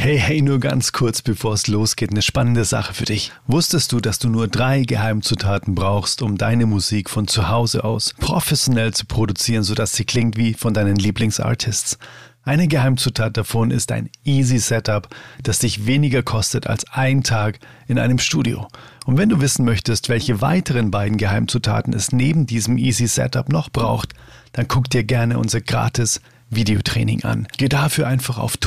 Hey, nur ganz kurz, bevor es losgeht, eine spannende Sache für dich. Wusstest du, dass du nur 3 Geheimzutaten brauchst, um deine Musik von zu Hause aus professionell zu produzieren, sodass sie klingt wie von deinen Lieblingsartists? Eine Geheimzutat davon ist ein Easy Setup, das dich weniger kostet als ein Tag in einem Studio. Und wenn du wissen möchtest, welche weiteren beiden Geheimzutaten es neben diesem Easy Setup noch braucht, dann guck dir gerne unser gratis Videotraining an. Geh dafür einfach auf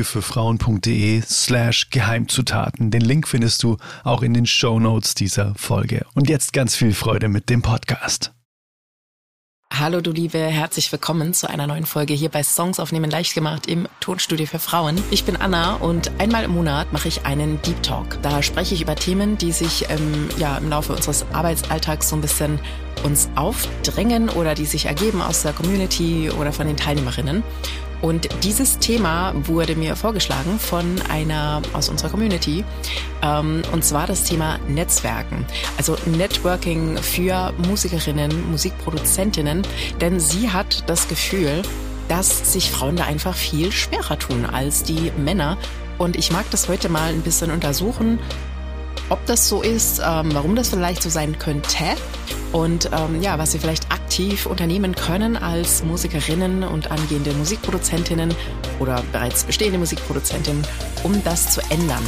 tonstudiofürfrauen.de/Geheimzutaten. Den Link findest du auch in den Shownotes dieser Folge. Und jetzt ganz viel Freude mit dem Podcast. Hallo du Liebe, herzlich willkommen zu einer neuen Folge hier bei Songs aufnehmen leicht gemacht im Tonstudio für Frauen. Ich bin Anna und einmal im Monat mache ich einen Deep Talk. Da spreche ich über Themen, die sich im Laufe unseres Arbeitsalltags so ein bisschen uns aufdrängen oder die sich ergeben aus der Community oder von den Teilnehmerinnen. Und dieses Thema wurde mir vorgeschlagen von einer aus unserer Community, und zwar das Thema Netzwerken, also Networking für Musikerinnen, Musikproduzentinnen, denn sie hat das Gefühl, dass sich Frauen da einfach viel schwerer tun als die Männer. Und ich mag das heute mal ein bisschen untersuchen, ob das so ist, warum das vielleicht so sein könnte und was wir vielleicht aktiv unternehmen können als Musikerinnen und angehende Musikproduzentinnen oder bereits bestehende Musikproduzentinnen, um das zu ändern.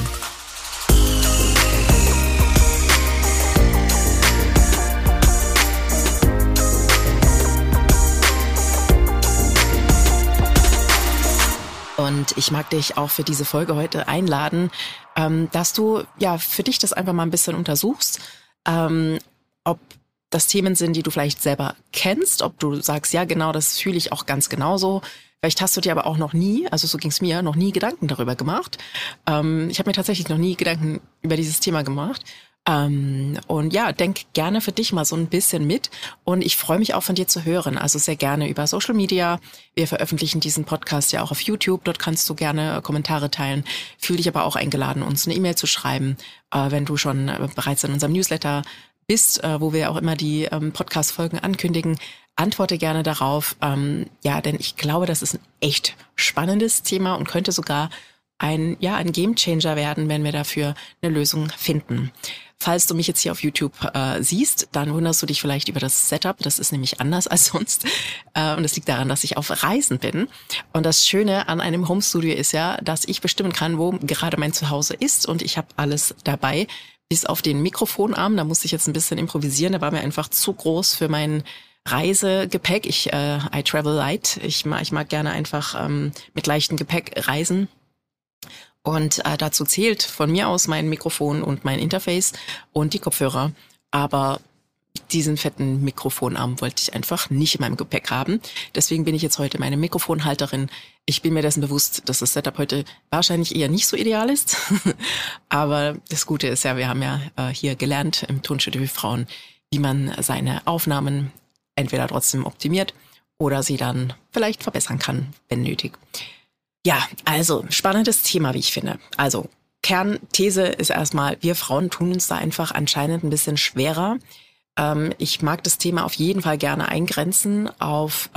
Und ich mag dich auch für diese Folge heute einladen, dass du für dich das einfach mal ein bisschen untersuchst, ob das Themen sind, die du vielleicht selber kennst, ob du sagst, ja genau, das fühle ich auch ganz genauso. Vielleicht hast du dir aber auch noch nie, also so ging es mir, noch nie Gedanken darüber gemacht. Ich habe mir tatsächlich noch nie Gedanken über dieses Thema gemacht. Und denk gerne für dich mal so ein bisschen mit. Und ich freue mich auch von dir zu hören. Also sehr gerne über Social Media. Wir veröffentlichen diesen Podcast ja auch auf YouTube. Dort kannst du gerne Kommentare teilen. Fühl dich aber auch eingeladen, uns eine E-Mail zu schreiben, wenn du schon bereits in unserem Newsletter bist, wo wir auch immer die Podcast-Folgen ankündigen. Antworte gerne darauf. Denn ich glaube, das ist ein echt spannendes Thema und könnte sogar ein Gamechanger werden, wenn wir dafür eine Lösung finden. Falls du mich jetzt hier auf YouTube siehst, dann wunderst du dich vielleicht über das Setup. Das ist nämlich anders als sonst. Und das liegt daran, dass ich auf Reisen bin. Und das Schöne an einem Homestudio ist ja, dass ich bestimmen kann, wo gerade mein Zuhause ist. Und ich habe alles dabei, bis auf den Mikrofonarm. Da musste ich jetzt ein bisschen improvisieren. Der war mir einfach zu groß für mein Reisegepäck. I travel light. Ich mag gerne einfach mit leichtem Gepäck reisen. Und dazu zählt von mir aus mein Mikrofon und mein Interface und die Kopfhörer. Aber diesen fetten Mikrofonarm wollte ich einfach nicht in meinem Gepäck haben. Deswegen bin ich jetzt heute meine Mikrofonhalterin. Ich bin mir dessen bewusst, dass das Setup heute wahrscheinlich eher nicht so ideal ist. Aber das Gute ist ja, wir haben ja hier gelernt im Tonstudio für Frauen, wie man seine Aufnahmen entweder trotzdem optimiert oder sie dann vielleicht verbessern kann, wenn nötig. Ja, also spannendes Thema, wie ich finde. Also Kernthese ist erstmal, wir Frauen tun uns da einfach anscheinend ein bisschen schwerer. Ich mag das Thema auf jeden Fall gerne eingrenzen auf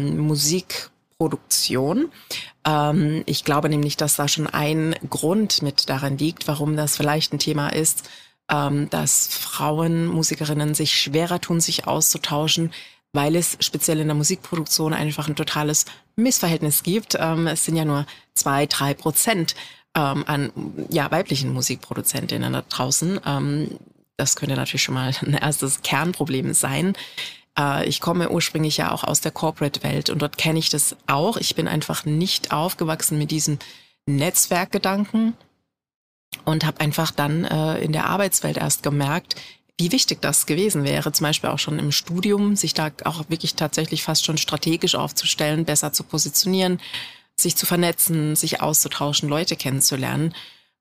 Musikproduktion. Ich glaube nämlich, dass da schon ein Grund mit daran liegt, warum das vielleicht ein Thema ist, dass Frauen, Musikerinnen sich schwerer tun, sich auszutauschen, weil es speziell in der Musikproduktion einfach ein totales Missverhältnis gibt. Es sind ja nur 2-3% an weiblichen Musikproduzentinnen da draußen. Das könnte natürlich schon mal ein erstes Kernproblem sein. Ich komme ursprünglich ja auch aus der Corporate-Welt und dort kenne ich das auch. Ich bin einfach nicht aufgewachsen mit diesem Netzwerkgedanken und habe einfach dann in der Arbeitswelt erst gemerkt, wie wichtig das gewesen wäre, zum Beispiel auch schon im Studium, sich da auch wirklich tatsächlich fast schon strategisch aufzustellen, besser zu positionieren, sich zu vernetzen, sich auszutauschen, Leute kennenzulernen.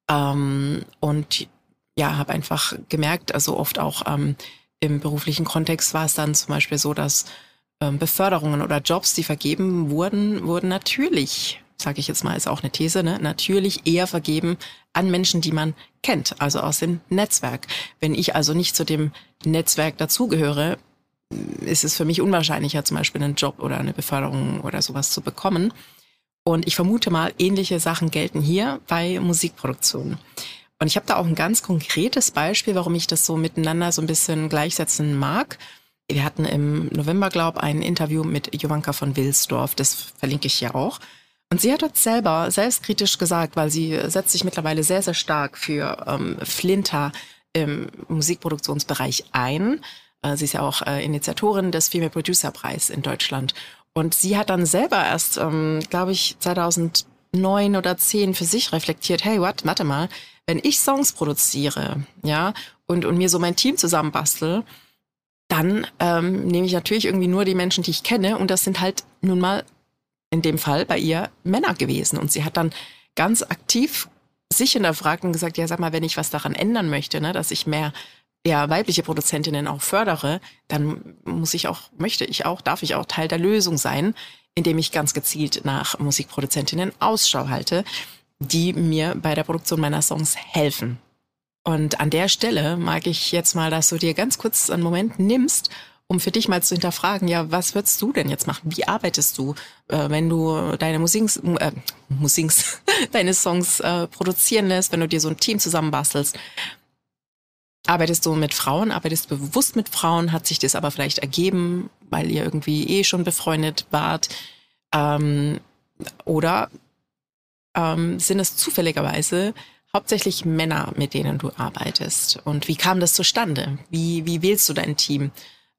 Und habe einfach gemerkt, also oft auch im beruflichen Kontext war es dann zum Beispiel so, dass Beförderungen oder Jobs, die vergeben wurden natürlich, sage ich jetzt mal, ist auch eine These, natürlich eher vergeben an Menschen, die man kennt, also aus dem Netzwerk. Wenn ich also nicht zu dem Netzwerk dazugehöre, ist es für mich unwahrscheinlicher, zum Beispiel einen Job oder eine Beförderung oder sowas zu bekommen. Und ich vermute mal, ähnliche Sachen gelten hier bei Musikproduktion. Und ich habe da auch ein ganz konkretes Beispiel, warum ich das so miteinander so ein bisschen gleichsetzen mag. Wir hatten im November, glaube ich, ein Interview mit Jovanka von Wilsdorf, das verlinke ich hier auch. Und sie hat dort selber selbstkritisch gesagt, weil sie setzt sich mittlerweile sehr, sehr stark für Flinter im Musikproduktionsbereich ein. Sie ist ja auch Initiatorin des Female Producer Preis in Deutschland. Und sie hat dann selber erst, glaube ich, 2009 oder 2010 für sich reflektiert, hey, warte mal, wenn ich Songs produziere, ja, und mir so mein Team zusammenbastel, dann nehme ich natürlich irgendwie nur die Menschen, die ich kenne. Und das sind halt nun mal in dem Fall bei ihr Männer gewesen. Und sie hat dann ganz aktiv sich hinterfragt und gesagt, ja, sag mal, wenn ich was daran ändern möchte, ne, dass ich mehr weibliche Produzentinnen auch fördere, dann darf ich auch Teil der Lösung sein, indem ich ganz gezielt nach Musikproduzentinnen Ausschau halte, die mir bei der Produktion meiner Songs helfen. Und an der Stelle mag ich jetzt mal, dass du dir ganz kurz einen Moment nimmst, um für dich mal zu hinterfragen, ja, was würdest du denn jetzt machen? Wie arbeitest du, wenn du deine deine Songs produzieren lässt, wenn du dir so ein Team zusammenbastelst? Arbeitest du mit Frauen? Arbeitest du bewusst mit Frauen? Hat sich das aber vielleicht ergeben, weil ihr irgendwie schon befreundet wart? Oder sind es zufälligerweise hauptsächlich Männer, mit denen du arbeitest? Und wie kam das zustande? Wie wählst du dein Team?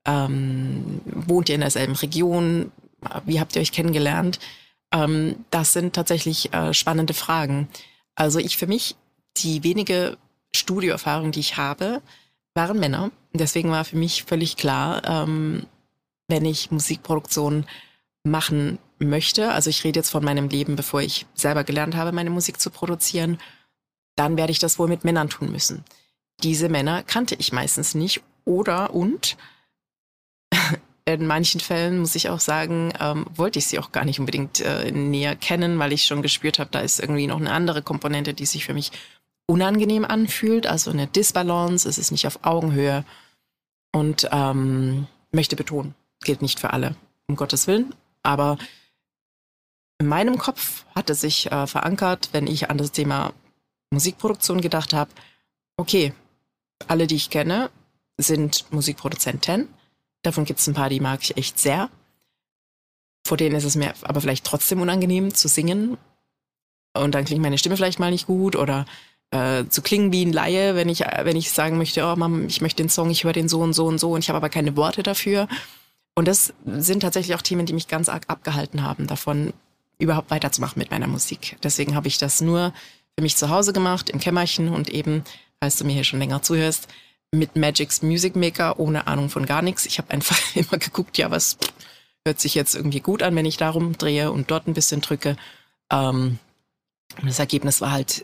Wohnt ihr in derselben Region? Wie habt ihr euch kennengelernt? Das sind tatsächlich spannende Fragen. Also für mich, die wenige Studioerfahrung, die ich habe, waren Männer. Deswegen war für mich völlig klar, wenn ich Musikproduktion machen möchte, also ich rede jetzt von meinem Leben, bevor ich selber gelernt habe, meine Musik zu produzieren, dann werde ich das wohl mit Männern tun müssen. Diese Männer kannte ich meistens nicht und in manchen Fällen, muss ich auch sagen, wollte ich sie auch gar nicht unbedingt näher kennen, weil ich schon gespürt habe, da ist irgendwie noch eine andere Komponente, die sich für mich unangenehm anfühlt, also eine Disbalance, es ist nicht auf Augenhöhe und möchte betonen, gilt nicht für alle, um Gottes Willen, aber in meinem Kopf hat es sich verankert, wenn ich an das Thema Musikproduktion gedacht habe, okay, alle, die ich kenne, sind Musikproduzenten, davon gibt es ein paar, die mag ich echt sehr, vor denen ist es mir aber vielleicht trotzdem unangenehm zu singen und dann klingt meine Stimme vielleicht mal nicht gut oder zu klingen wie ein Laie, wenn ich sagen möchte, oh Mama, ich möchte den Song, ich höre den so und so und so und ich habe aber keine Worte dafür. Und das sind tatsächlich auch Themen, die mich ganz arg abgehalten haben, davon überhaupt weiterzumachen mit meiner Musik. Deswegen habe ich das nur für mich zu Hause gemacht, im Kämmerchen und eben, falls du mir hier schon länger zuhörst, mit Magic's Music Maker, ohne Ahnung von gar nichts. Ich habe einfach immer geguckt, ja, was hört sich jetzt irgendwie gut an, wenn ich da rumdrehe und dort ein bisschen drücke. Und das Ergebnis war halt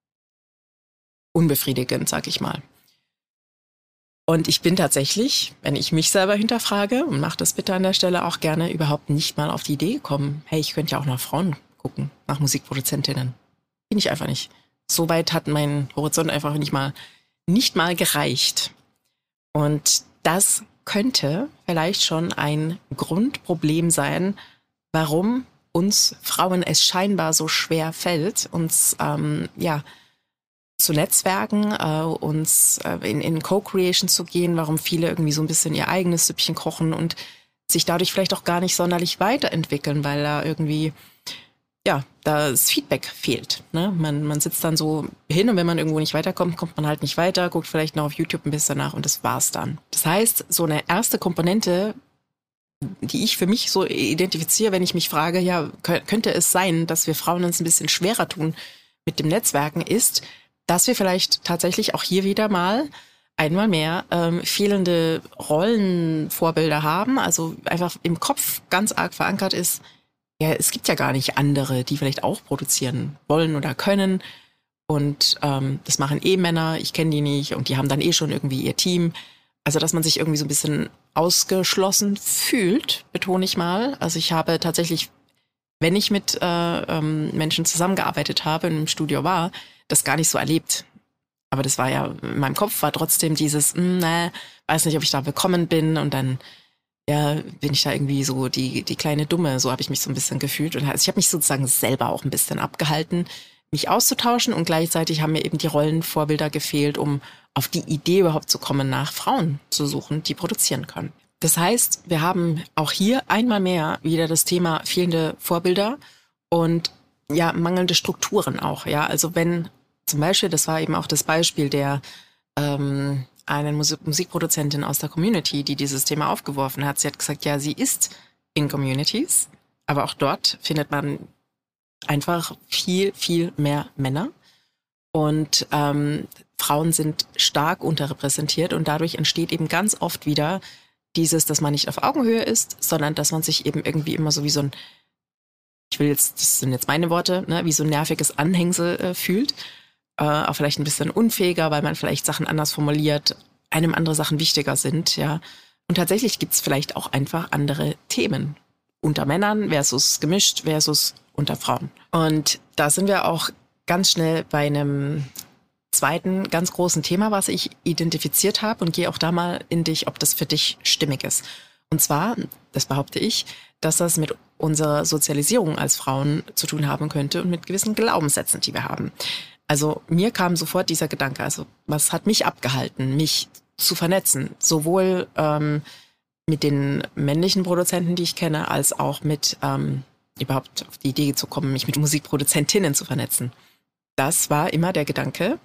unbefriedigend, sag ich mal. Und ich bin tatsächlich, wenn ich mich selber hinterfrage, und mach das bitte an der Stelle auch gerne, überhaupt nicht mal auf die Idee gekommen, hey, ich könnte ja auch nach Frauen gucken, nach Musikproduzentinnen. Bin ich einfach nicht. So weit hat mein Horizont einfach nicht mal gereicht. Und das könnte vielleicht schon ein Grundproblem sein, warum uns Frauen es scheinbar so schwer fällt, uns zu Netzwerken, uns in Co-Creation zu gehen, warum viele irgendwie so ein bisschen ihr eigenes Süppchen kochen und sich dadurch vielleicht auch gar nicht sonderlich weiterentwickeln, weil da irgendwie, da das Feedback fehlt. Ne? Man sitzt dann so hin und wenn man irgendwo nicht weiterkommt, kommt man halt nicht weiter, guckt vielleicht noch auf YouTube ein bisschen nach und das war's dann. Das heißt, so eine erste Komponente, die ich für mich so identifiziere, wenn ich mich frage, ja, könnte es sein, dass wir Frauen uns ein bisschen schwerer tun mit dem Netzwerken, ist, dass wir vielleicht tatsächlich auch hier wieder einmal mehr fehlende Rollenvorbilder haben, also einfach im Kopf ganz arg verankert ist, ja, es gibt ja gar nicht andere, die vielleicht auch produzieren wollen oder können und das machen Männer, ich kenne die nicht und die haben dann schon irgendwie ihr Team. Also dass man sich irgendwie so ein bisschen ausgeschlossen fühlt, betone ich mal. Also ich habe tatsächlich, wenn ich mit Menschen zusammengearbeitet habe und im Studio war, das gar nicht so erlebt. Aber das war ja, in meinem Kopf war trotzdem dieses, weiß nicht, ob ich da willkommen bin und dann, ja, bin ich da irgendwie so die kleine Dumme, so habe ich mich so ein bisschen gefühlt. Und also ich habe mich sozusagen selber auch ein bisschen abgehalten, mich auszutauschen, und gleichzeitig haben mir eben die Rollenvorbilder gefehlt, um auf die Idee überhaupt zu kommen, nach Frauen zu suchen, die produzieren können. Das heißt, wir haben auch hier einmal mehr wieder das Thema fehlende Vorbilder und ja, mangelnde Strukturen auch. Ja, also wenn zum Beispiel, das war eben auch das Beispiel der eine Musikproduzentin aus der Community, die dieses Thema aufgeworfen hat. Sie hat gesagt, ja, sie ist in Communities, aber auch dort findet man einfach viel, viel mehr Männer. Und Frauen sind stark unterrepräsentiert und dadurch entsteht eben ganz oft wieder dieses, dass man nicht auf Augenhöhe ist, sondern dass man sich eben irgendwie immer so wie so ein, das sind jetzt meine Worte, ne, wie so ein nerviges Anhängsel fühlt. Auch vielleicht ein bisschen unfähiger, weil man vielleicht Sachen anders formuliert, einem andere Sachen wichtiger sind, ja. Und tatsächlich gibt's vielleicht auch einfach andere Themen unter Männern versus gemischt versus unter Frauen. Und da sind wir auch ganz schnell bei einem zweiten ganz großen Thema, was ich identifiziert habe, und gehe auch da mal in dich, ob das für dich stimmig ist. Und zwar, das behaupte ich, dass das mit unserer Sozialisierung als Frauen zu tun haben könnte und mit gewissen Glaubenssätzen, die wir haben. Also mir kam sofort dieser Gedanke, also was hat mich abgehalten, mich zu vernetzen, sowohl mit den männlichen Produzenten, die ich kenne, als auch mit überhaupt auf die Idee zu kommen, mich mit Musikproduzentinnen zu vernetzen. Das war immer der Gedanke,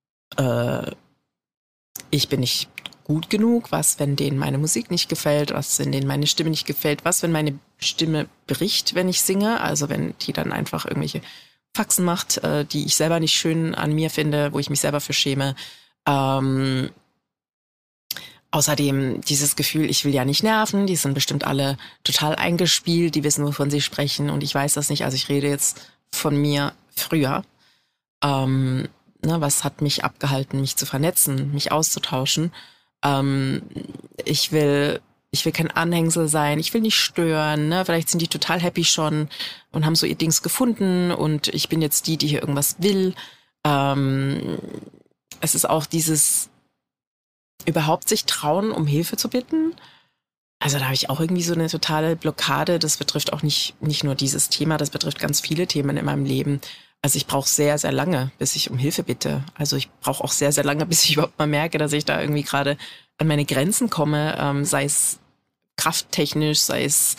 ich bin nicht gut genug, was, wenn denen meine Musik nicht gefällt, was, wenn denen meine Stimme nicht gefällt, was, wenn meine Stimme bricht, wenn ich singe, also wenn die dann einfach irgendwelche Faxen macht, die ich selber nicht schön an mir finde, wo ich mich selber für schäme. Außerdem dieses Gefühl, ich will ja nicht nerven, die sind bestimmt alle total eingespielt, die wissen, wovon sie sprechen, und ich weiß das nicht, also ich rede jetzt von mir früher. Was hat mich abgehalten, mich zu vernetzen, mich auszutauschen? Ich will kein Anhängsel sein, ich will nicht stören, ne? Vielleicht sind die total happy schon und haben so ihr Dings gefunden und ich bin jetzt die hier irgendwas will. Es ist auch dieses überhaupt sich trauen, um Hilfe zu bitten. Also da habe ich auch irgendwie so eine totale Blockade. Das betrifft auch nicht nur dieses Thema, das betrifft ganz viele Themen in meinem Leben. Also ich brauche sehr, sehr lange, bis ich um Hilfe bitte. Also ich brauche auch sehr, sehr lange, bis ich überhaupt mal merke, dass ich da irgendwie gerade an meine Grenzen komme, sei es krafttechnisch, sei es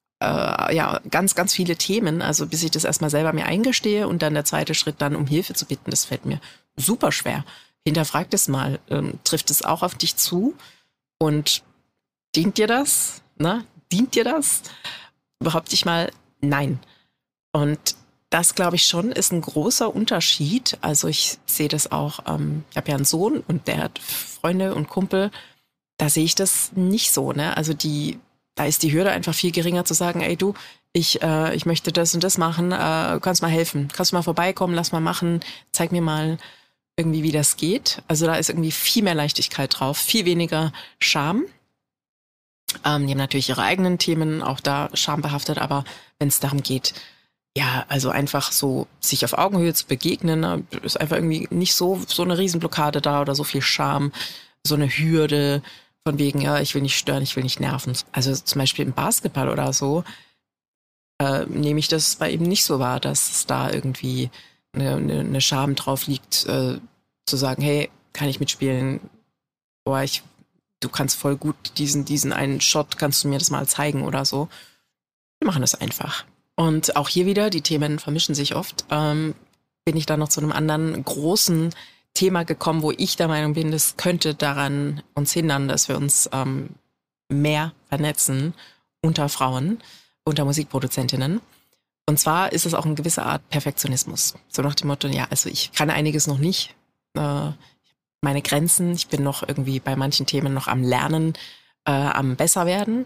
ganz, ganz viele Themen. Also bis ich das erstmal selber mir eingestehe und dann der zweite Schritt dann um Hilfe zu bitten, das fällt mir super schwer. Hinterfrag das mal. Trifft es auch auf dich zu? Und dient dir das? Ne? Dient dir das? Behaupte ich mal, nein. Und das, glaube ich schon, ist ein großer Unterschied. Also ich sehe das auch, ich habe ja einen Sohn und der hat Freunde und Kumpel. Da sehe ich das nicht so, ne? Also da ist die Hürde einfach viel geringer zu sagen, ey du, ich möchte das und das machen, du kannst mal helfen. Kannst du mal vorbeikommen, lass mal machen, zeig mir mal irgendwie, wie das geht. Also da ist irgendwie viel mehr Leichtigkeit drauf, viel weniger Scham. Die haben natürlich ihre eigenen Themen, auch da schambehaftet, aber wenn es darum geht, ja, also einfach so sich auf Augenhöhe zu begegnen, ist einfach irgendwie nicht so eine Riesenblockade da oder so viel Scham, so eine Hürde von wegen, ja, ich will nicht stören, ich will nicht nerven. Also zum Beispiel im Basketball oder so nehme ich das bei ihm nicht so wahr, dass es da irgendwie eine Scham drauf liegt, zu sagen, hey, kann ich mitspielen? Boah, du kannst voll gut diesen einen Shot, kannst du mir das mal zeigen oder so. Wir machen das einfach. Und auch hier wieder, die Themen vermischen sich oft, bin ich dann noch zu einem anderen großen Thema gekommen, wo ich der Meinung bin, das könnte daran uns hindern, dass wir uns mehr vernetzen unter Frauen, unter Musikproduzentinnen. Und zwar ist es auch eine gewisse Art Perfektionismus. So nach dem Motto, ja, also ich kann einiges noch nicht. Meine Grenzen, ich bin noch irgendwie bei manchen Themen noch am Lernen, am besser werden.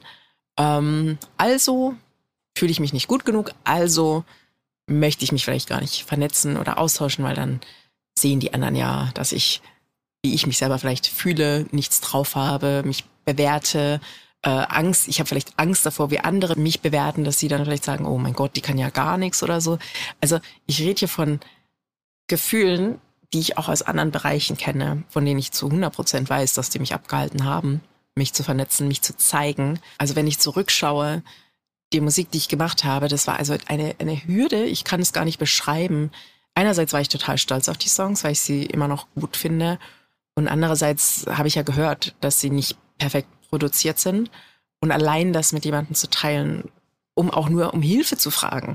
Also fühle ich mich nicht gut genug, also möchte ich mich vielleicht gar nicht vernetzen oder austauschen, weil dann sehen die anderen ja, dass ich, wie ich mich selber vielleicht fühle, nichts drauf habe, mich bewerte, Angst, ich habe vielleicht Angst davor, wie andere mich bewerten, dass sie dann vielleicht sagen, oh mein Gott, die kann ja gar nichts oder so. Also ich rede hier von Gefühlen, die ich auch aus anderen Bereichen kenne, von denen ich zu 100% weiß, dass die mich abgehalten haben, mich zu vernetzen, mich zu zeigen. Also wenn ich zurückschaue, die Musik, die ich gemacht habe, das war also eine Hürde, ich kann es gar nicht beschreiben. Einerseits war ich total stolz auf die Songs, weil ich sie immer noch gut finde. Und andererseits habe ich ja gehört, dass sie nicht perfekt produziert sind. Und allein das mit jemandem zu teilen, um auch nur um Hilfe zu fragen,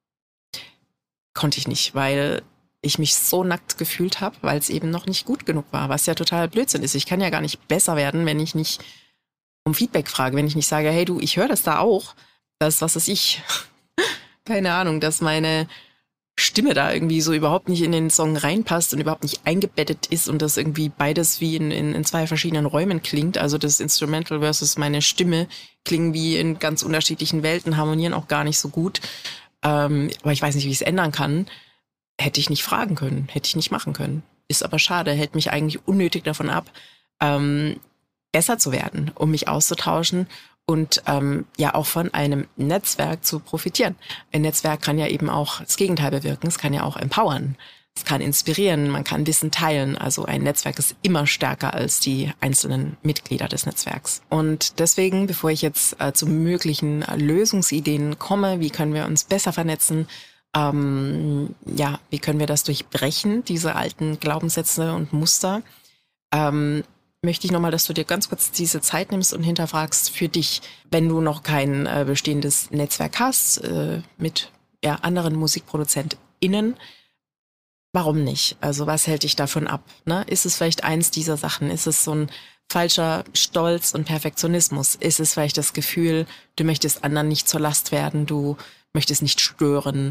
konnte ich nicht, weil ich mich so nackt gefühlt habe, weil es eben noch nicht gut genug war, was ja total Blödsinn ist. Ich kann ja gar nicht besser werden, wenn ich nicht um Feedback frage, wenn ich nicht sage, hey du, ich höre das da auch, das, was weiß ich, keine Ahnung, dass meine Stimme da irgendwie so überhaupt nicht in den Song reinpasst und überhaupt nicht eingebettet ist und das irgendwie beides wie in zwei verschiedenen Räumen klingt. Also das Instrumental versus meine Stimme klingen wie in ganz unterschiedlichen Welten, harmonieren auch gar nicht so gut. Aber ich weiß nicht, wie ich es ändern kann. Hätte ich nicht fragen können, hätte ich nicht machen können. Ist aber schade, hält mich eigentlich unnötig davon ab, besser zu werden, um mich auszutauschen und ja auch von einem Netzwerk zu profitieren. Ein Netzwerk kann ja eben auch das Gegenteil bewirken, es kann ja auch empowern, es kann inspirieren, man kann Wissen teilen. Also ein Netzwerk ist immer stärker als die einzelnen Mitglieder des Netzwerks. Und deswegen, bevor ich jetzt zu möglichen Lösungsideen komme, wie können wir uns besser vernetzen, ja, wie können wir das durchbrechen, diese alten Glaubenssätze und Muster, möchte ich nochmal, dass du dir ganz kurz diese Zeit nimmst und hinterfragst für dich, wenn du noch kein bestehendes Netzwerk hast mit anderen MusikproduzentInnen, warum nicht? Also was hält dich davon ab? Ne? Ist es vielleicht eins dieser Sachen? Ist es so ein falscher Stolz und Perfektionismus? Ist es vielleicht das Gefühl, du möchtest anderen nicht zur Last werden, du möchtest nicht stören?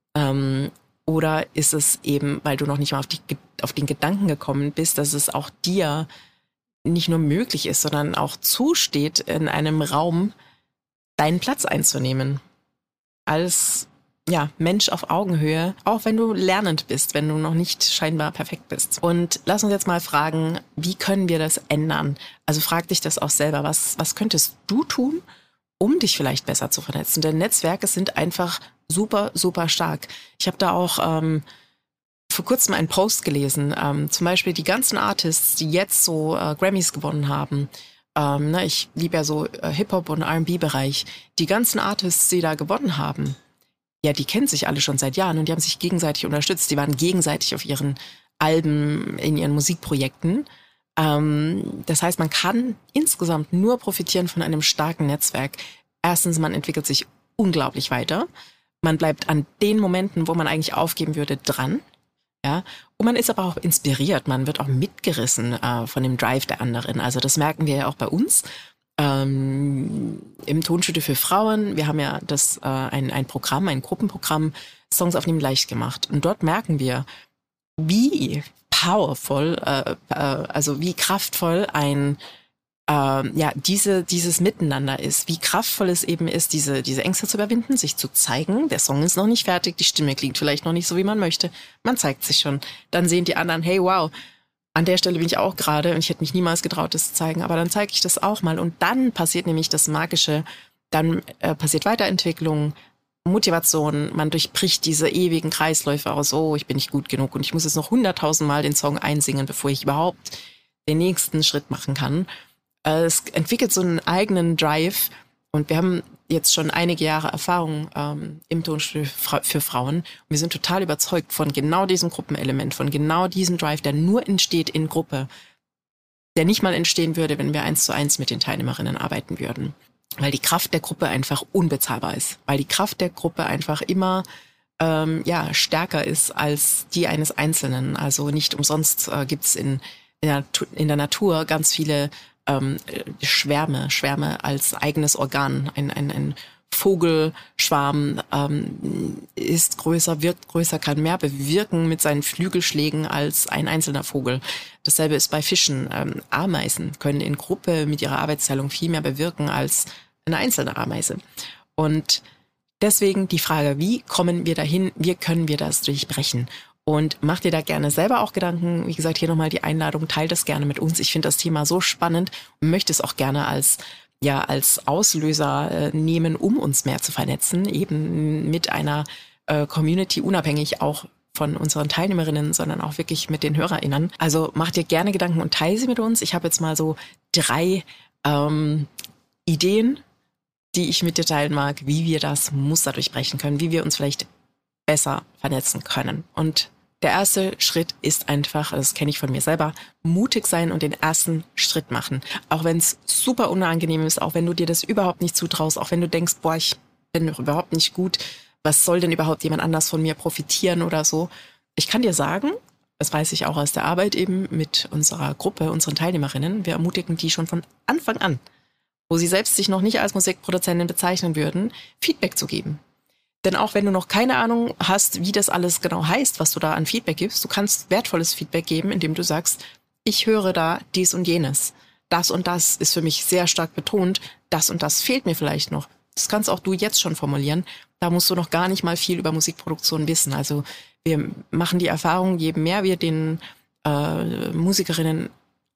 Oder ist es eben, weil du noch nicht mal auf den Gedanken gekommen bist, dass es auch dir nicht nur möglich ist, sondern auch zusteht, in einem Raum deinen Platz einzunehmen. Als Mensch auf Augenhöhe, auch wenn du lernend bist, wenn du noch nicht scheinbar perfekt bist. Und lass uns jetzt mal fragen, wie können wir das ändern? Also frag dich das auch selber, was könntest du tun, um dich vielleicht besser zu vernetzen? Denn Netzwerke sind einfach super, super stark. Ich habe da auch vor kurzem einen Post gelesen, zum Beispiel die ganzen Artists, die jetzt so Grammys gewonnen haben. Ich liebe ja so Hip-Hop- und R&B-Bereich. Die ganzen Artists, die da gewonnen haben, ja, die kennen sich alle schon seit Jahren und die haben sich gegenseitig unterstützt. Die waren gegenseitig auf ihren Alben, in ihren Musikprojekten. Das heißt, man kann insgesamt nur profitieren von einem starken Netzwerk. Erstens, man entwickelt sich unglaublich weiter. Man bleibt an den Momenten, wo man eigentlich aufgeben würde, dran. Ja, und man ist aber auch inspiriert, man wird auch mitgerissen von dem Drive der anderen. Also das merken wir ja auch bei uns im Tonstudio für Frauen. Wir haben ja ein Gruppenprogramm, Songs aufnehmen leicht gemacht. Und dort merken wir, wie powerful, also wie kraftvoll dieses Miteinander ist, wie kraftvoll es eben ist, diese Ängste zu überwinden, sich zu zeigen. Der Song ist noch nicht fertig, die Stimme klingt vielleicht noch nicht so, wie man möchte. Man zeigt sich schon. Dann sehen die anderen, hey, wow, an der Stelle bin ich auch gerade und ich hätte mich niemals getraut, das zu zeigen, aber dann zeige ich das auch mal. Und dann passiert nämlich das Magische, dann passiert Weiterentwicklung, Motivation, man durchbricht diese ewigen Kreisläufe aus, oh, ich bin nicht gut genug und ich muss jetzt noch 100.000 Mal den Song einsingen, bevor ich überhaupt den nächsten Schritt machen kann. Es entwickelt so einen eigenen Drive und wir haben jetzt schon einige Jahre Erfahrung im Tonstudio für Frauen. Und wir sind total überzeugt von genau diesem Gruppenelement, von genau diesem Drive, der nur entsteht in Gruppe, der nicht mal entstehen würde, wenn wir 1:1 mit den Teilnehmerinnen arbeiten würden. Weil die Kraft der Gruppe einfach unbezahlbar ist. Weil die Kraft der Gruppe einfach immer stärker ist als die eines Einzelnen. Also nicht umsonst gibt's in der Natur ganz viele Schwärme als eigenes Organ. Ein Vogelschwarm ist größer, wirkt größer, kann mehr bewirken mit seinen Flügelschlägen als ein einzelner Vogel. Dasselbe ist bei Fischen. Ameisen können in Gruppe mit ihrer Arbeitsteilung viel mehr bewirken als eine einzelne Ameise. Und deswegen die Frage, wie kommen wir dahin, wie können wir das durchbrechen? Und mach dir da gerne selber auch Gedanken. Wie gesagt, hier nochmal die Einladung, teil das gerne mit uns. Ich finde das Thema so spannend und möchte es auch gerne als Auslöser nehmen, um uns mehr zu vernetzen, eben mit einer Community, unabhängig auch von unseren Teilnehmerinnen, sondern auch wirklich mit den HörerInnen. Also mach dir gerne Gedanken und teile sie mit uns. Ich habe jetzt mal so 3 Ideen, die ich mit dir teilen mag, wie wir das Muster durchbrechen können, wie wir uns vielleicht besser vernetzen können. Und der erste Schritt ist einfach, das kenne ich von mir selber, mutig sein und den ersten Schritt machen. Auch wenn es super unangenehm ist, auch wenn du dir das überhaupt nicht zutraust, auch wenn du denkst, boah, ich bin doch überhaupt nicht gut, was soll denn überhaupt jemand anders von mir profitieren oder so. Ich kann dir sagen, das weiß ich auch aus der Arbeit eben mit unserer Gruppe, unseren Teilnehmerinnen, wir ermutigen die schon von Anfang an, wo sie selbst sich noch nicht als Musikproduzentin bezeichnen würden, Feedback zu geben. Denn auch wenn du noch keine Ahnung hast, wie das alles genau heißt, was du da an Feedback gibst, du kannst wertvolles Feedback geben, indem du sagst, ich höre da dies und jenes. Das und das ist für mich sehr stark betont, das und das fehlt mir vielleicht noch. Das kannst auch du jetzt schon formulieren. Da musst du noch gar nicht mal viel über Musikproduktion wissen. Also wir machen die Erfahrung, je mehr wir den Musikerinnen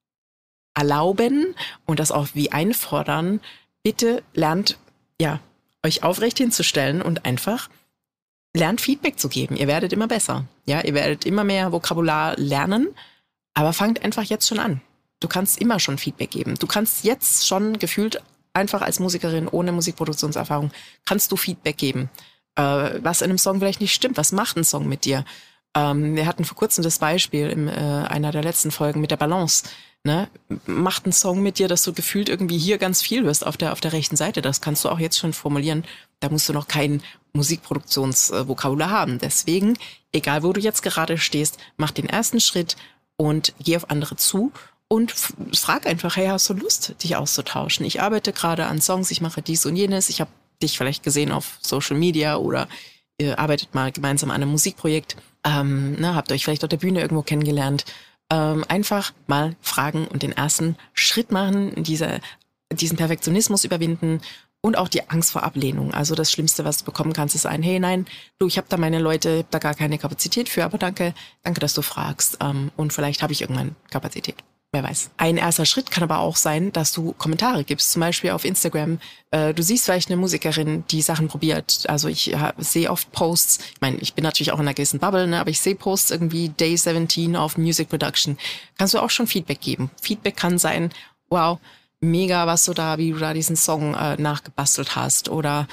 erlauben und das auch wie einfordern, bitte lernt, euch aufrecht hinzustellen und einfach lernt Feedback zu geben. Ihr werdet immer besser. Ja, ihr werdet immer mehr Vokabular lernen, aber fangt einfach jetzt schon an. Du kannst immer schon Feedback geben. Du kannst jetzt schon gefühlt einfach als Musikerin ohne Musikproduktionserfahrung kannst du Feedback geben. Was in einem Song vielleicht nicht stimmt. Was macht ein Song mit dir? Wir hatten vor kurzem das Beispiel in einer der letzten Folgen mit der Balance. Ne? Macht ein Song mit dir, dass du gefühlt irgendwie hier ganz viel hörst auf der rechten Seite. Das kannst du auch jetzt schon formulieren. Da musst du noch kein Musikproduktionsvokabular haben. Deswegen, egal wo du jetzt gerade stehst, mach den ersten Schritt und geh auf andere zu und frag einfach, hey, hast du Lust, dich auszutauschen? Ich arbeite gerade an Songs, ich mache dies und jenes. Ich habe dich vielleicht gesehen auf Social Media oder ihr arbeitet mal gemeinsam an einem Musikprojekt. Habt euch vielleicht auf der Bühne irgendwo kennengelernt. Einfach mal fragen und den ersten Schritt machen, diesen Perfektionismus überwinden und auch die Angst vor Ablehnung. Also das Schlimmste, was du bekommen kannst, ist hey, nein, du, ich habe da meine Leute, ich habe da gar keine Kapazität für, aber danke, dass du fragst. Und vielleicht habe ich irgendwann Kapazität. Wer weiß. Ein erster Schritt kann aber auch sein, dass du Kommentare gibst, zum Beispiel auf Instagram. Du siehst vielleicht eine Musikerin, die Sachen probiert. Also ich sehe oft Posts, ich meine, ich bin natürlich auch in einer gewissen Bubble, ne, aber ich sehe Posts irgendwie Day 17 auf Music Production. Kannst du auch schon Feedback geben. Feedback kann sein, wow, mega, wie du da diesen Song nachgebastelt hast. Oder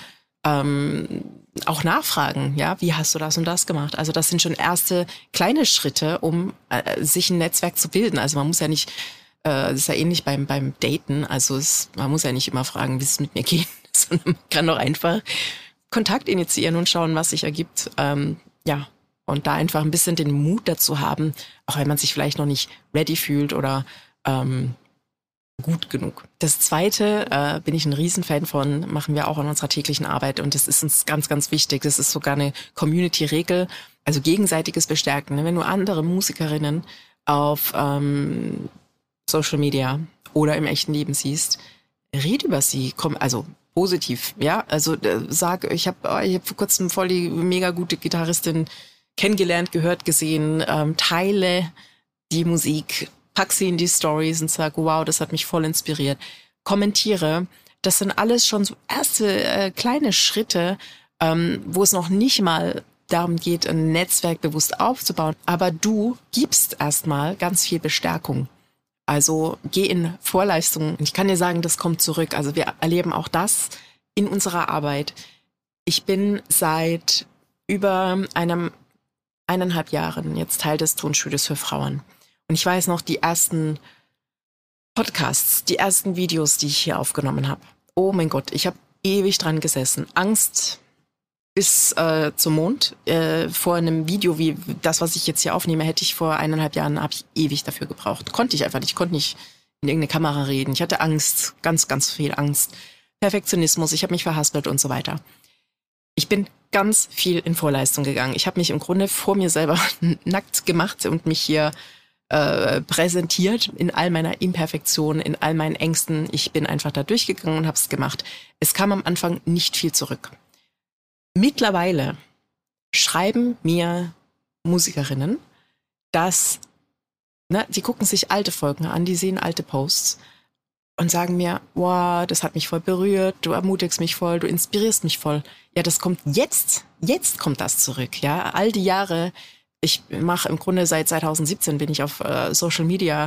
auch nachfragen, ja, wie hast du das und das gemacht? Also das sind schon erste kleine Schritte, um sich ein Netzwerk zu bilden. Also man muss ja nicht, das ist ja ähnlich beim Daten, also man muss ja nicht immer fragen, wie es mit mir geht, sondern man kann doch einfach Kontakt initiieren und schauen, was sich ergibt. Und da einfach ein bisschen den Mut dazu haben, auch wenn man sich vielleicht noch nicht ready fühlt oder gut genug. Das Zweite bin ich ein Riesenfan von, machen wir auch in unserer täglichen Arbeit und das ist uns ganz, ganz wichtig. Das ist sogar eine Community-Regel, also gegenseitiges Bestärken. Wenn du andere Musikerinnen auf Social Media oder im echten Leben siehst, red über sie, also positiv, ja. Also sag, ich hab vor kurzem voll die mega gute Gitarristin kennengelernt, gehört, gesehen, teile die Musik, pack sie in die Stories und sag, wow, das hat mich voll inspiriert. Kommentiere. Das sind alles schon so erste kleine Schritte, wo es noch nicht mal darum geht, ein Netzwerk bewusst aufzubauen. Aber du gibst erstmal ganz viel Bestärkung. Also geh in Vorleistungen. Ich kann dir sagen, das kommt zurück. Also wir erleben auch das in unserer Arbeit. Ich bin seit über 1,5 Jahren jetzt Teil des Tonstudios für Frauen. Und ich weiß noch, die ersten Podcasts, die ersten Videos, die ich hier aufgenommen habe. Oh mein Gott, ich habe ewig dran gesessen. Angst bis zum Mond. Vor einem Video wie das, was ich jetzt hier aufnehme, hätte ich vor 1,5 Jahren, habe ich ewig dafür gebraucht. Konnte ich einfach nicht. Ich konnte nicht in irgendeine Kamera reden. Ich hatte Angst, ganz, ganz viel Angst. Perfektionismus, ich habe mich verhaspelt und so weiter. Ich bin ganz viel in Vorleistung gegangen. Ich habe mich im Grunde vor mir selber nackt gemacht und mich hier präsentiert in all meiner Imperfektion, in all meinen Ängsten. Ich bin einfach da durchgegangen und habe es gemacht. Es kam am Anfang nicht viel zurück. Mittlerweile schreiben mir Musikerinnen, dass, die gucken sich alte Folgen an, die sehen alte Posts und sagen mir, wow, das hat mich voll berührt, du ermutigst mich voll, du inspirierst mich voll. Ja, das kommt jetzt kommt das zurück, ja, all die Jahre. Ich mache im Grunde seit 2017 bin ich auf Social Media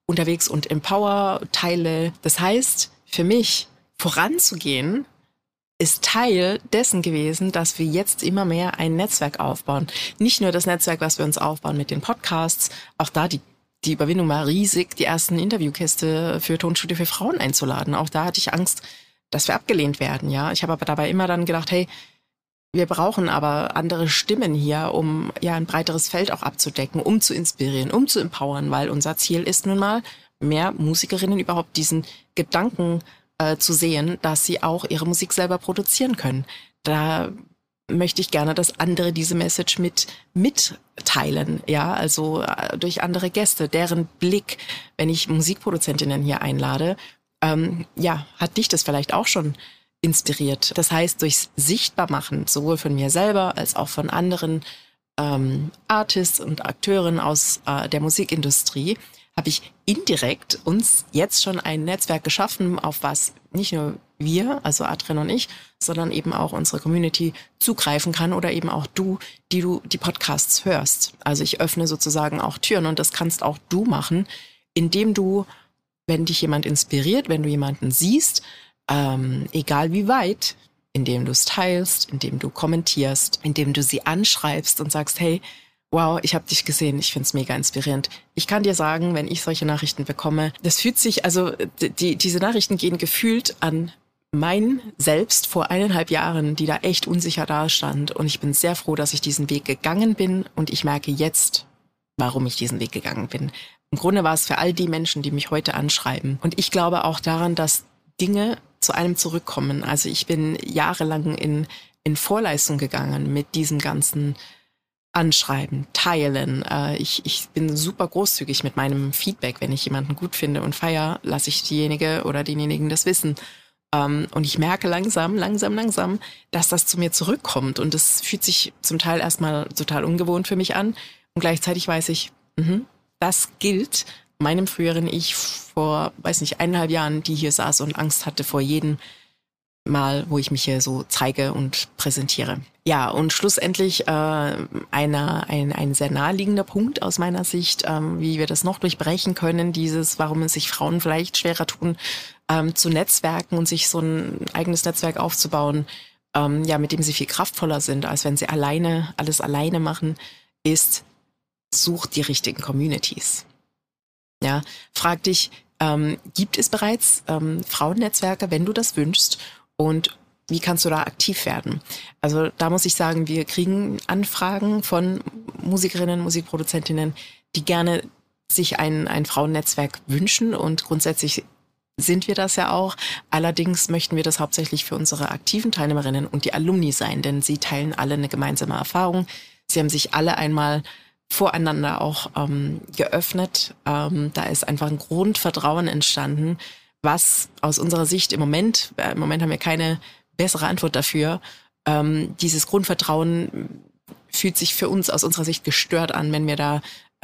unterwegs und empower, teile. Das heißt, für mich voranzugehen, ist Teil dessen gewesen, dass wir jetzt immer mehr ein Netzwerk aufbauen. Nicht nur das Netzwerk, was wir uns aufbauen mit den Podcasts, auch da die Überwindung war riesig, die ersten Interviewgäste für Tonstudio für Frauen einzuladen. Auch da hatte ich Angst, dass wir abgelehnt werden. Ja, ich habe aber dabei immer dann gedacht, hey, wir brauchen aber andere Stimmen hier, um ja ein breiteres Feld auch abzudecken, um zu inspirieren, um zu empowern, weil unser Ziel ist nun mal, mehr Musikerinnen überhaupt diesen Gedanken zu sehen, dass sie auch ihre Musik selber produzieren können. Da möchte ich gerne, dass andere diese Message mitteilen, ja, also durch andere Gäste, deren Blick, wenn ich Musikproduzentinnen hier einlade, hat dich das vielleicht auch schon inspiriert. Das heißt, durchs Sichtbarmachen, sowohl von mir selber als auch von anderen Artists und Akteuren aus der Musikindustrie, habe ich indirekt uns jetzt schon ein Netzwerk geschaffen, auf was nicht nur wir, also Adrian und ich, sondern eben auch unsere Community zugreifen kann oder eben auch du die Podcasts hörst. Also ich öffne sozusagen auch Türen und das kannst auch du machen, indem du, wenn dich jemand inspiriert, wenn du jemanden siehst, egal wie weit, indem du es teilst, indem du kommentierst, indem du sie anschreibst und sagst, hey, wow, ich habe dich gesehen, ich find's mega inspirierend. Ich kann dir sagen, wenn ich solche Nachrichten bekomme, das fühlt sich, also diese Nachrichten gehen gefühlt an mein Selbst vor 1,5 Jahren, die da echt unsicher dastand. Und ich bin sehr froh, dass ich diesen Weg gegangen bin und ich merke jetzt, warum ich diesen Weg gegangen bin. Im Grunde war es für all die Menschen, die mich heute anschreiben. Und ich glaube auch daran, dass Dinge zu einem zurückkommen. Also ich bin jahrelang in Vorleistung gegangen mit diesem ganzen Anschreiben, teilen. Ich bin super großzügig mit meinem Feedback. Wenn ich jemanden gut finde und feiere, lasse ich diejenige oder denjenigen das wissen. Und ich merke langsam, dass das zu mir zurückkommt. Und das fühlt sich zum Teil erstmal total ungewohnt für mich an. Und gleichzeitig weiß ich, das gilt meinem früheren Ich vor, 1,5 Jahren, die hier saß und Angst hatte vor jedem Mal, wo ich mich hier so zeige und präsentiere. Ja, und schlussendlich ein sehr naheliegender Punkt aus meiner Sicht, wie wir das noch durchbrechen können, warum es sich Frauen vielleicht schwerer tun, zu netzwerken und sich so ein eigenes Netzwerk aufzubauen, mit dem sie viel kraftvoller sind, als wenn sie alles alleine machen, ist, such die richtigen Communities. Ja, frag dich, gibt es bereits Frauennetzwerke, wenn du das wünschst? Und wie kannst du da aktiv werden? Also da muss ich sagen, wir kriegen Anfragen von Musikerinnen, Musikproduzentinnen, die gerne sich ein Frauennetzwerk wünschen und grundsätzlich sind wir das ja auch. Allerdings möchten wir das hauptsächlich für unsere aktiven Teilnehmerinnen und die Alumni sein, denn sie teilen alle eine gemeinsame Erfahrung. Sie haben sich alle einmal voreinander auch geöffnet. Da ist einfach ein Grundvertrauen entstanden, was aus unserer Sicht im Moment haben wir keine bessere Antwort dafür. Dieses Grundvertrauen fühlt sich für uns aus unserer Sicht gestört an, wenn wir da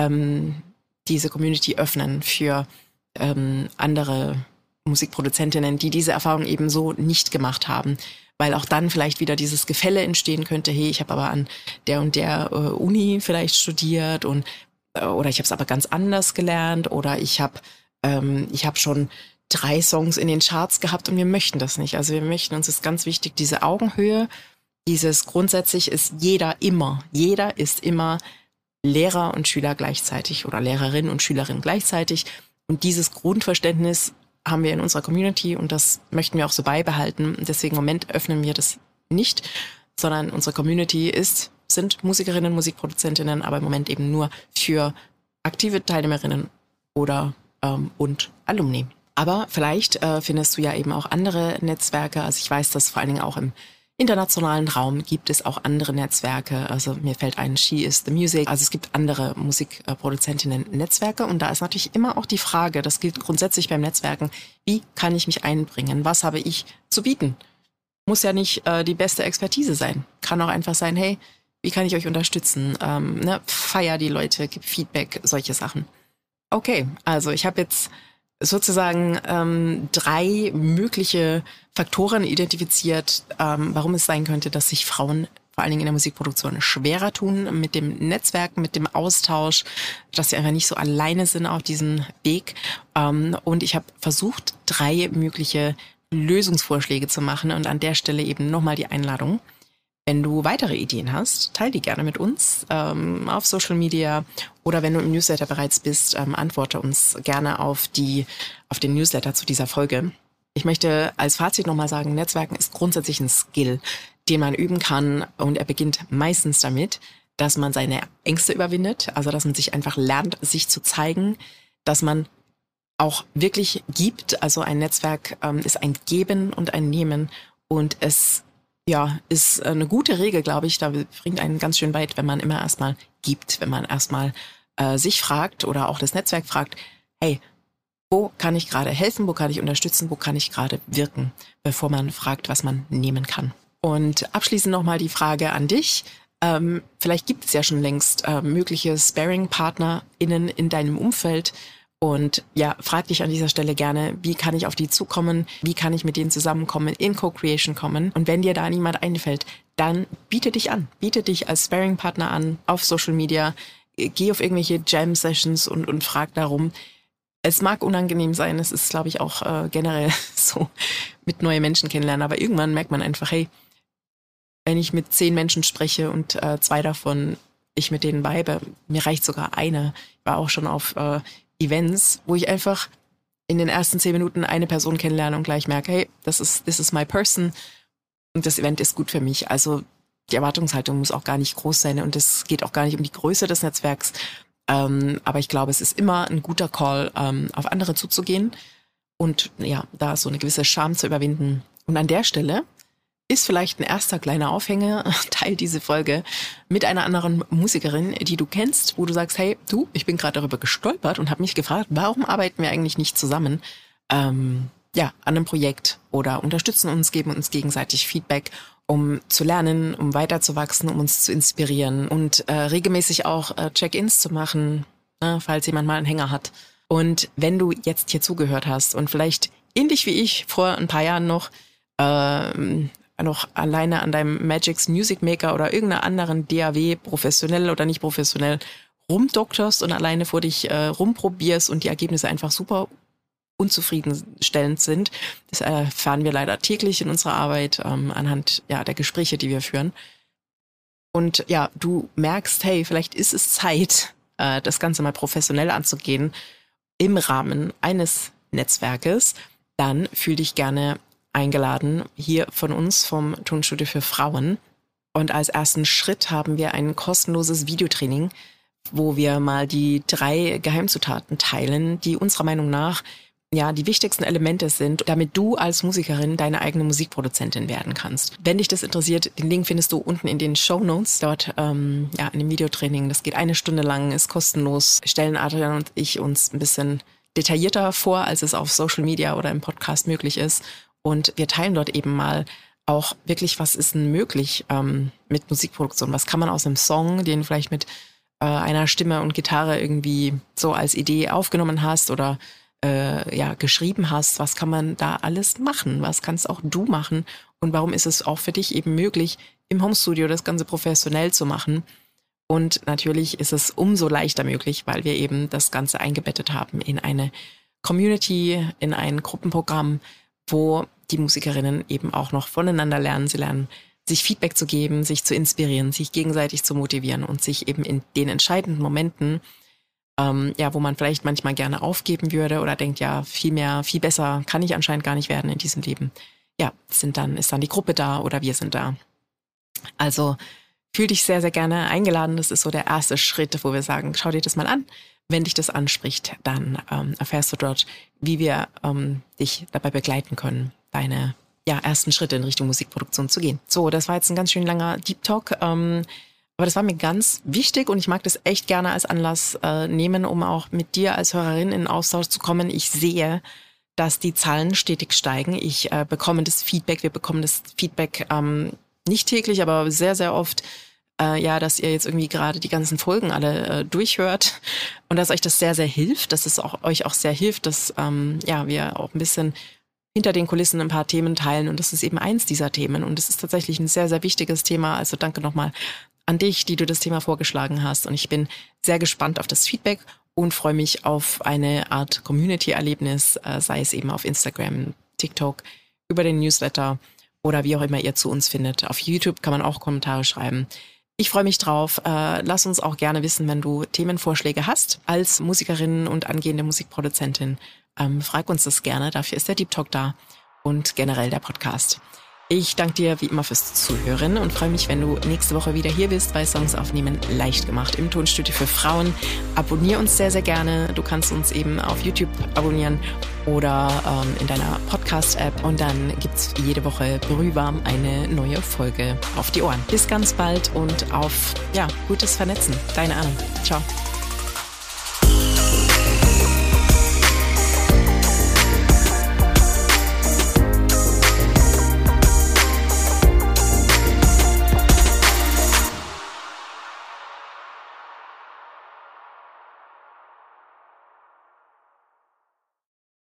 diese Community öffnen für andere Musikproduzentinnen, die diese Erfahrung eben so nicht gemacht haben. Weil auch dann vielleicht wieder dieses Gefälle entstehen könnte, hey, ich habe aber an der und der Uni vielleicht studiert oder ich habe es aber ganz anders gelernt oder ich habe schon 3 Songs in den Charts gehabt und wir möchten das nicht. Also uns ist ganz wichtig, diese Augenhöhe, grundsätzlich ist jeder ist immer Lehrer und Schüler gleichzeitig oder Lehrerin und Schülerin gleichzeitig. Und dieses Grundverständnis haben wir in unserer Community und das möchten wir auch so beibehalten. Deswegen im Moment öffnen wir das nicht, sondern unsere Community sind Musikerinnen, Musikproduzentinnen, aber im Moment eben nur für aktive Teilnehmerinnen oder und Alumni. Aber vielleicht findest du ja eben auch andere Netzwerke. Also ich weiß, dass vor allen Dingen auch im internationalen Raum gibt es auch andere Netzwerke. Also mir fällt ein, She is the Music. Also es gibt andere Musikproduzentinnen-Netzwerke und da ist natürlich immer auch die Frage, das gilt grundsätzlich beim Netzwerken, wie kann ich mich einbringen? Was habe ich zu bieten? Muss ja nicht die beste Expertise sein. Kann auch einfach sein, hey, wie kann ich euch unterstützen? Feier die Leute, gib Feedback, solche Sachen. Okay, also ich habe jetzt sozusagen 3 mögliche Faktoren identifiziert, warum es sein könnte, dass sich Frauen vor allen Dingen in der Musikproduktion schwerer tun mit dem Netzwerken, mit dem Austausch, dass sie einfach nicht so alleine sind auf diesem Weg. Und ich habe versucht, 3 mögliche Lösungsvorschläge zu machen und an der Stelle eben nochmal die Einladung. Wenn du weitere Ideen hast, teile die gerne mit uns auf Social Media oder wenn du im Newsletter bereits bist, antworte uns gerne auf den Newsletter zu dieser Folge. Ich möchte als Fazit nochmal sagen, Netzwerken ist grundsätzlich ein Skill, den man üben kann und er beginnt meistens damit, dass man seine Ängste überwindet, also dass man sich einfach lernt, sich zu zeigen, dass man auch wirklich gibt. Also ein Netzwerk ist ein Geben und ein Nehmen und es ist eine gute Regel, glaube ich. Da bringt einen ganz schön weit, wenn man immer erstmal gibt, wenn man erstmal sich fragt oder auch das Netzwerk fragt, hey, wo kann ich gerade helfen, wo kann ich unterstützen, wo kann ich gerade wirken, bevor man fragt, was man nehmen kann. Und abschließend nochmal die Frage an dich. Vielleicht gibt es ja schon längst mögliche Sparring-PartnerInnen in deinem Umfeld. Und ja, frag dich an dieser Stelle gerne, wie kann ich auf die zukommen, wie kann ich mit denen zusammenkommen, in Co-Creation kommen. Und wenn dir da niemand einfällt, dann biete dich an. Biete dich als Sparring-Partner an auf Social Media, geh auf irgendwelche Jam-Sessions und frag darum. Es mag unangenehm sein, es ist, glaube ich, auch generell so mit neuen Menschen kennenlernen, aber irgendwann merkt man einfach, hey, wenn ich mit 10 Menschen spreche und 2 davon ich mit denen vibe, mir reicht sogar eine. Ich war auch schon auf Events, wo ich einfach in den ersten 10 Minuten eine Person kennenlerne und gleich merke, hey, this is my person und das Event ist gut für mich. Also die Erwartungshaltung muss auch gar nicht groß sein und es geht auch gar nicht um die Größe des Netzwerks. Aber ich glaube, es ist immer ein guter Call, auf andere zuzugehen und ja, da so eine gewisse Scham zu überwinden. Und an der Stelle ist vielleicht ein erster kleiner Aufhänger, teil diese Folge mit einer anderen Musikerin, die du kennst, wo du sagst, hey, ich bin gerade darüber gestolpert und habe mich gefragt, warum arbeiten wir eigentlich nicht zusammen an einem Projekt oder unterstützen uns, geben uns gegenseitig Feedback, um zu lernen, um weiterzuwachsen, um uns zu inspirieren und regelmäßig auch Check-ins zu machen, falls jemand mal einen Hänger hat. Und wenn du jetzt hier zugehört hast und vielleicht ähnlich wie ich vor ein paar Jahren noch alleine an deinem Magix Music Maker oder irgendeiner anderen DAW, professionell oder nicht professionell, rumdokterst und alleine vor dich rumprobierst und die Ergebnisse einfach super unzufriedenstellend sind. Das erfahren wir leider täglich in unserer Arbeit anhand der Gespräche, die wir führen. Und ja, du merkst, hey, vielleicht ist es Zeit, das Ganze mal professionell anzugehen im Rahmen eines Netzwerkes. Dann fühl dich gerne eingeladen hier von uns vom Tonstudio für Frauen. Und als ersten Schritt haben wir ein kostenloses Videotraining, wo wir mal die 3 Geheimzutaten teilen, die unserer Meinung nach die wichtigsten Elemente sind, damit du als Musikerin deine eigene Musikproduzentin werden kannst. Wenn dich das interessiert, den Link findest du unten in den Shownotes, dort in dem Videotraining. Das geht 1 Stunde lang, ist kostenlos. Stellen Adrian und ich uns ein bisschen detaillierter vor, als es auf Social Media oder im Podcast möglich ist. Und wir teilen dort eben mal auch wirklich, was ist denn möglich mit Musikproduktion? Was kann man aus einem Song, den du vielleicht mit einer Stimme und Gitarre irgendwie so als Idee aufgenommen hast oder geschrieben hast, was kann man da alles machen? Was kannst auch du machen? Und warum ist es auch für dich eben möglich, im Homestudio das Ganze professionell zu machen? Und natürlich ist es umso leichter möglich, weil wir eben das Ganze eingebettet haben in eine Community, in ein Gruppenprogramm, wo die Musikerinnen eben auch noch voneinander lernen. Sie lernen, sich Feedback zu geben, sich zu inspirieren, sich gegenseitig zu motivieren und sich eben in den entscheidenden Momenten, wo man vielleicht manchmal gerne aufgeben würde oder denkt, ja, viel besser kann ich anscheinend gar nicht werden in diesem Leben. Ja, ist dann die Gruppe da oder wir sind da. Also fühl dich sehr, sehr gerne eingeladen. Das ist so der erste Schritt, wo wir sagen, schau dir das mal an. Wenn dich das anspricht, dann erfährst du dort, wie wir dich dabei begleiten können, deine ersten Schritte in Richtung Musikproduktion zu gehen. So, das war jetzt ein ganz schön langer Deep Talk. Aber das war mir ganz wichtig und ich mag das echt gerne als Anlass nehmen, um auch mit dir als Hörerin in Austausch zu kommen. Ich sehe, dass die Zahlen stetig steigen. Ich bekomme das Feedback, wir bekommen das Feedback nicht täglich, aber sehr, sehr oft, dass ihr jetzt irgendwie gerade die ganzen Folgen alle durchhört und dass euch das sehr, sehr hilft, dass es euch auch sehr hilft, dass wir auch ein bisschen hinter den Kulissen ein paar Themen teilen und das ist eben eins dieser Themen und es ist tatsächlich ein sehr, sehr wichtiges Thema. Also danke nochmal an dich, die du das Thema vorgeschlagen hast und ich bin sehr gespannt auf das Feedback und freue mich auf eine Art Community-Erlebnis, sei es eben auf Instagram, TikTok, über den Newsletter oder wie auch immer ihr zu uns findet. Auf YouTube kann man auch Kommentare schreiben. Ich freue mich drauf. Lass uns auch gerne wissen, wenn du Themenvorschläge hast. Als Musikerin und angehende Musikproduzentin, frag uns das gerne. Dafür ist der Deep Talk da und generell der Podcast. Ich danke dir wie immer fürs Zuhören und freue mich, wenn du nächste Woche wieder hier bist bei Songs aufnehmen leicht gemacht im Tonstudio für Frauen. Abonnier uns sehr, sehr gerne. Du kannst uns eben auf YouTube abonnieren oder in deiner Podcast-App und dann gibt's jede Woche brühwarm eine neue Folge auf die Ohren. Bis ganz bald und auf gutes Vernetzen. Deine Anna. Ciao.